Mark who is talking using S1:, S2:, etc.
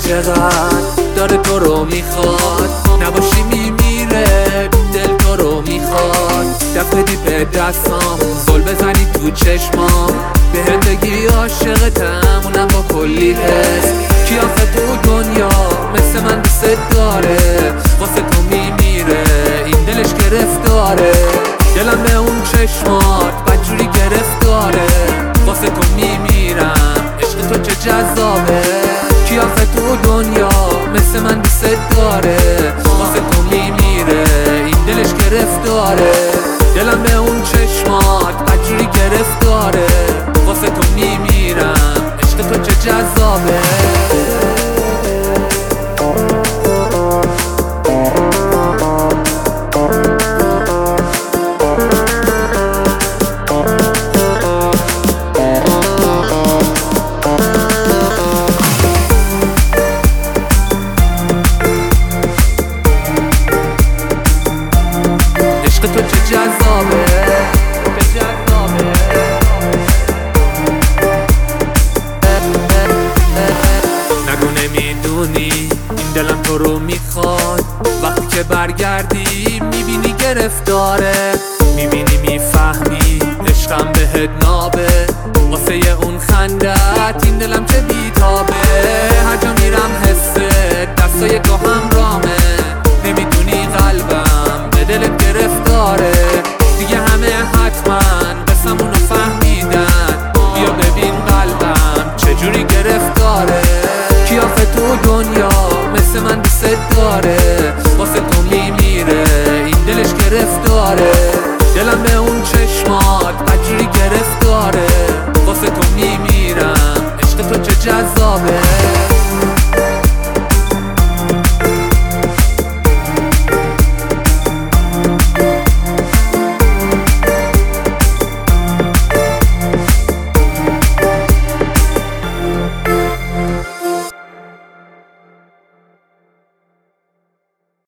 S1: چقدر داره تو رو میخواد، نباشی میمیره دل تو رو میخواد. دست بدی به دستام، زل بزنی تو چشمام، به هم بگی عاشقتم اونم با کلی حس. کی آخه تو دنیا مثل من دوست داره، واسه تو میمیره این دلش گرفتاره. دلم به اون چشمات بدجوری گرفتاره، واسه تو میمیرم عشق تو چه جذابه. کی آخه تو دنیا مثل من دوست داره، واسه تو میمیره این دلش گرفتاره. دلم به اون چشمات بدجوری گرفتاره، واسه تو میمیرم عشق تو چه جذابه. عشق تو چه جذابه، چه جذابه. نگو نمیدونی این دلم تو رو میخواد، وقتی که برگردی میبینی گرفتاره، میبینی میفهمی عشقم بهت نابه. واسه اون خندت این دلم چه